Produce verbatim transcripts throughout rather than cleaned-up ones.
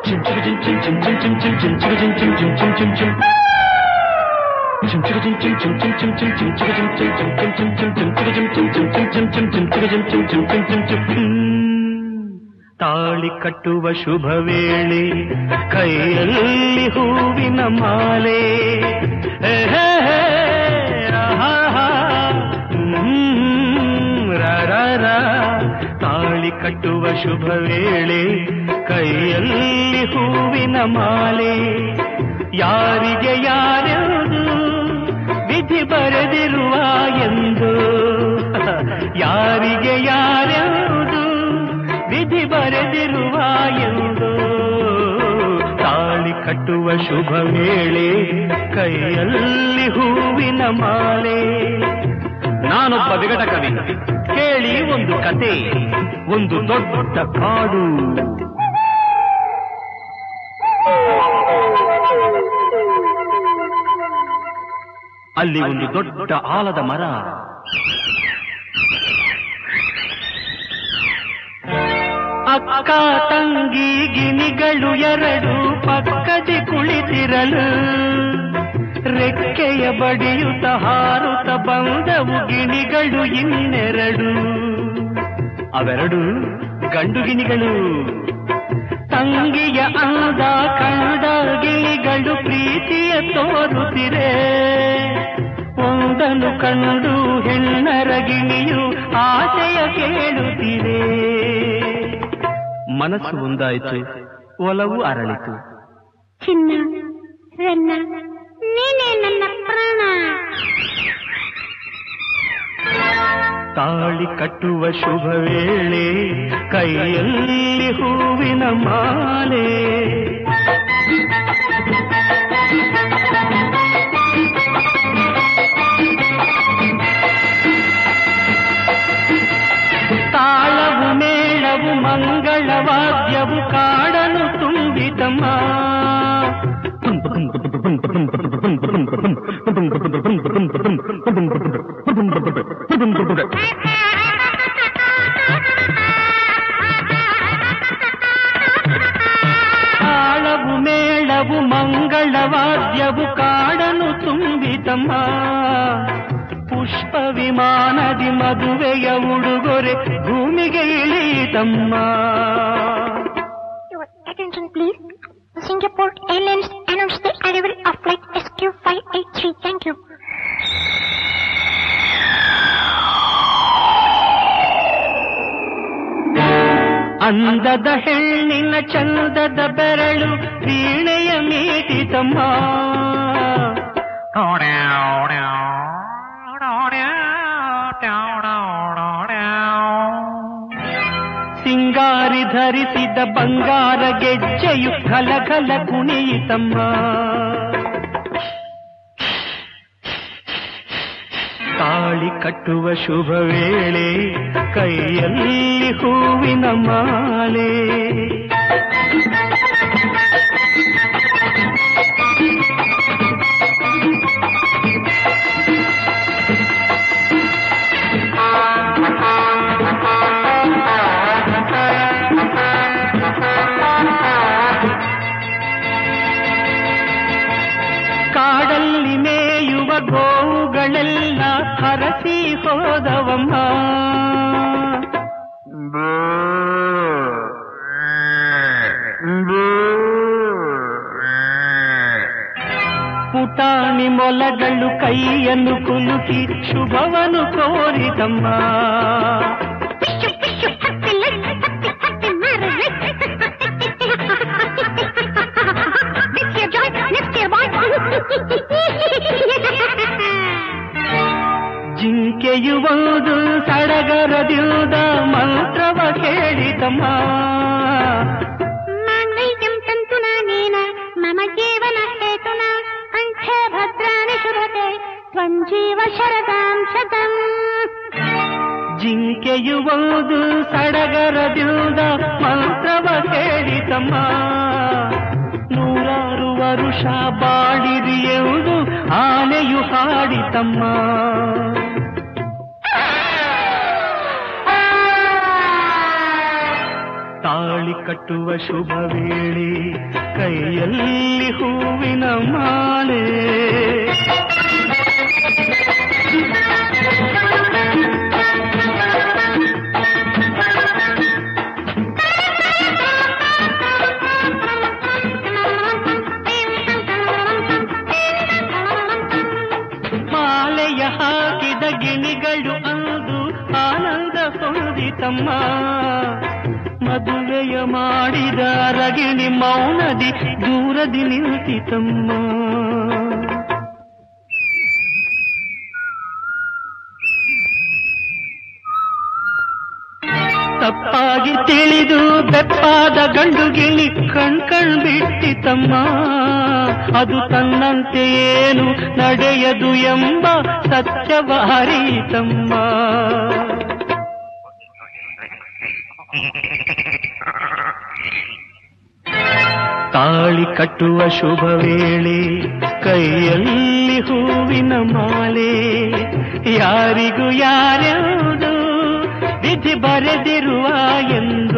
ತಾಳಿ ಕಟ್ಟುವ ಶುಭ ವೇಳೆ ಕೈಯಲ್ಲಿ ಹೂವಿನ ಮಾಲೆ ತಾಳಿ ಕಟ್ಟುವ ಶುಭ ವೇಳೆ ಕೈಯಲ್ಲಿ ಹೂವಿನ ಮಾಲೆ ಯಾರಿಗೆ ಯಾರ್ಯಾವುದು ವಿಧಿ ಬರೆದಿರುವ ಎಂದು ಯಾರಿಗೆ ಯಾರ್ಯಾವುದು ವಿಧಿ ಬರೆದಿರುವ ಎಂದು ತಾಳಿ ಕಟ್ಟುವ ಶುಭ ವೇಳೆ ಕೈಯಲ್ಲಿ ಹೂವಿನ ಮಾಲೆ. ನಾನೊಬ್ಬ ವಿಗಟ ಕವಿ, ಕೇಳಿ ಒಂದು ಕತೆ. ಒಂದು ದೊಡ್ಡ ಕಾಡು, ಅಲ್ಲಿ ಒಂದು ದೊಡ್ಡ ಆಲದ ಮರ. ಅಕ್ಕ ತಂಗಿ ಗಿನಿಗಳು ಎರಡು ಪಕ್ಕದಿ ಕುಳಿತಿರಲು ರೆಕ್ಕೆಯ ಬಡಿಯುತ್ತ ಹಾರುತ್ತ ಬಂದವು ಗಿಣಿಗಳು ಇನ್ನೆರಡು. ಅವೆರಡು ಗಂಡು ಗಿಣಿಗಳು. ತಂಗಿಯ ಅಂದ ಕಂಡ ಗಿಳಿಗಳು ಪ್ರೀತಿಯ ತೋರುತ್ತಿರೆ. ಒಂದನ್ನು ಕಂಡು ಹೆಣ್ಣರ ಗಿಣಿಯು ಆಶಯ ಕೇಳುತ್ತಿದೆ. ಮನಸ್ಸು ಒಂದಾಯಿತು, ಒಲವು ಅರಳಿತು. ಚಿನ್ನ ರನ್ನ ನೀನೇ ನನ್ನ ಪ್ರಾಣ. ತಾಳಿ ಕಟ್ಟುವ ಶುಭ ವೇಳೆ ಕೈಯಲ್ಲಿ ಹೂವಿನ ಮಾಲೆ. ತಾಳವು ಮೇಳವು ಮಂಗಳವಾದ್ಯವು ಕಾಡಲು ತುಂಬಿತಮ್ಮ. ತಾಳವು ಮೇಳವು ಮಂಗಳವಾದ್ಯವು ಕಾಡನು ತುಂಬಿತಮ್ಮ. ಪುಷ್ಪ ವಿಮಾನದಿ ಮದುವೆಯ ಉಡುಗೊರೆ ಭೂಮಿಗೆ ಇಳಿತಮ್ಮ. Attention please. Singapore Airlines announced the arrival of flight S Q five eighty-three. Thank you. ಅಂದದ ಹೆಣ್ಣಿನ ಚಂದದ ಬೆರಳು ವೀಣೆಯ ಮೀಟಿತಮ್ಮ. ಸಿಂಗಾರಿ ಧರಿಸಿದ ಬಂಗಾರ ಗೆಜ್ಜೆಯು ಘಲಘಲ ಕುಣಿಯಿತಮ್ಮ. ತಾಳಿ ಕಟ್ಟುವ ಶುಭ ವೇಳೆ ಕೈಯಲ್ಲಿ ಹೂವಿನ ಮಾಲೆ. ಕಾಡಲ್ಲಿ ಮೇಯುವ ಗೋವುಗಳೆಲ್ಲ ಹರಸಿ ಹೋದವಮ್ಮ. ಪುಟಾಣಿ ಮೊಲಗಳು ಕೈಯನ್ನು ಕುಲುಕಿ ಶುಭವನ್ನು ಕೋರಿತಮ್ಮ. ಜಿಂಕೆಯು ಒಂದು ಸಡಗರದಿಂದ ಮಂತ್ರವ ಕೇಳಿತಮ್ಮ. ಮಾಂಗಲ್ಯಂ ತಂತು ನಾನೇನ ಮಮ ಜೀವನ ಹೇತುನ ಕಂಠೆ ಭದ್ರಾಣಿ ಶುಭತೆ ತ್ವಂಜೀವ ಶರದಾಂ ಶತಂ. ಜಿಂಕೆಯು ಒಂದು ಸಡಗರದಿಂದ ಮಂತ್ರವ ಕೇಳಿತಮ್ಮ. ನೂರಾರು ವರುಷ ಬಾಳಿರಿ ಎಂದು ಆನೆಯು ಹಾಡಿತಮ್ಮ. ತಾಳಿ ಕಟ್ಟುವ ಶುಭ ವೇಳೆ ಕೈಯಲ್ಲಿ ಹೂವಿನ ಮಾಲೆ ಮಾಲೆಯ ಹಾಕಿದ ಗಿಣಿಗಳು ಅಂದು ಆನಂದ ಹೊಂದಿತಮ್ಮ ಮದುವೆಯ ಮಾಡಿದ ರಗಿಣಿ ಮೌನದಿ ದೂರದಿ ನಿಂತಿತಮ್ಮ ತಪ್ಪಾಗಿ ತಿಳಿದು ಬೆಪ್ಪಾದ ಗಂಡು ಗಿಣಿ ಕಣ್ ಕಣ್ ಬಿಟ್ಟಿತಮ್ಮ ಅದು ತನ್ನಂತೆ ಏನು ನಡೆಯದು ಎಂಬ ಸತ್ಯವ ಅರಿತಮ್ಮ ತಾಳಿ ಕಟ್ಟುವ ಶುಭ ವೇಳೆ ಕೈಯಲ್ಲಿ ಹೂವಿನ ಮಾಲೆ ಯಾರಿಗೂ ಯಾರ್ಯಾವುದು ವಿಧಿ ಬರೆದಿರುವ ಎಂದು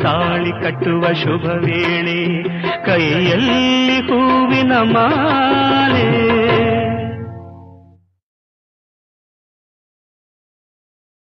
ತಾಳಿ ಕಟ್ಟುವ ಶುಭ ವೇಳೆ ಕೈಯಲ್ಲಿ ಹೂವಿನ ಮಾಲೆ